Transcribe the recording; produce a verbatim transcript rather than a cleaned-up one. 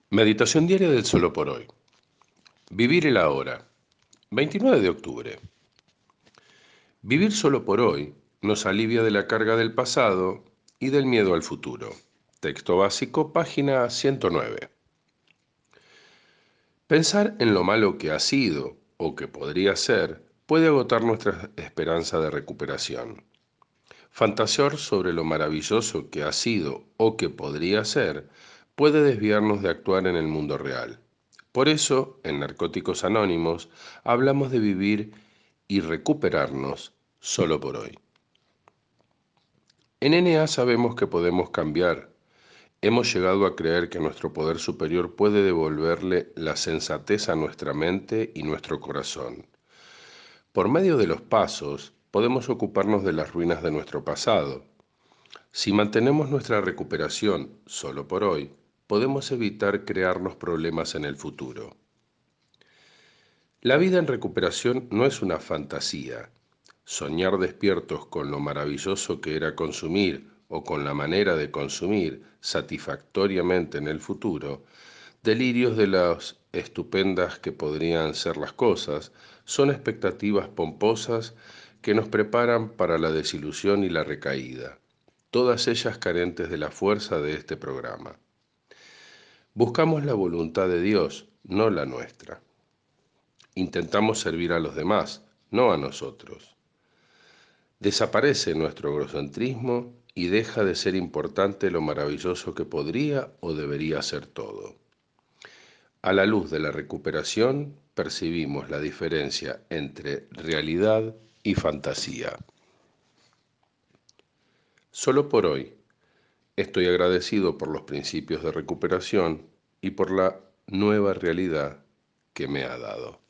Meditación diaria del solo por hoy. Vivir el ahora. veintinueve de octubre. Vivir solo por hoy nos alivia de la carga del pasado y del miedo al futuro. Texto básico, página ciento nueve. Pensar en lo malo que ha sido o que podría ser puede agotar nuestra esperanza de recuperación. Fantasear sobre lo maravilloso que ha sido o que podría ser puede desviarnos de actuar en el mundo real. Por eso, en Narcóticos Anónimos, hablamos de vivir y recuperarnos solo por hoy. En N A sabemos que podemos cambiar. Hemos llegado a creer que nuestro poder superior puede devolverle la sensatez a nuestra mente y nuestro corazón. Por medio de los pasos, podemos ocuparnos de las ruinas de nuestro pasado. Si mantenemos nuestra recuperación solo por hoy, podemos evitar crearnos problemas en el futuro. La vida en recuperación no es una fantasía. Soñar despiertos con lo maravilloso que era consumir o con la manera de consumir satisfactoriamente en el futuro, delirios de las estupendas que podrían ser las cosas, son expectativas pomposas que nos preparan para la desilusión y la recaída, todas ellas carentes de la fuerza de este programa. Buscamos la voluntad de Dios, no la nuestra. Intentamos servir a los demás, no a nosotros. Desaparece nuestro egocentrismo y deja de ser importante lo maravilloso que podría o debería ser todo. A la luz de la recuperación, percibimos la diferencia entre realidad y fantasía. Solo por hoy, estoy agradecido por los principios de recuperación y por la nueva realidad que me ha dado.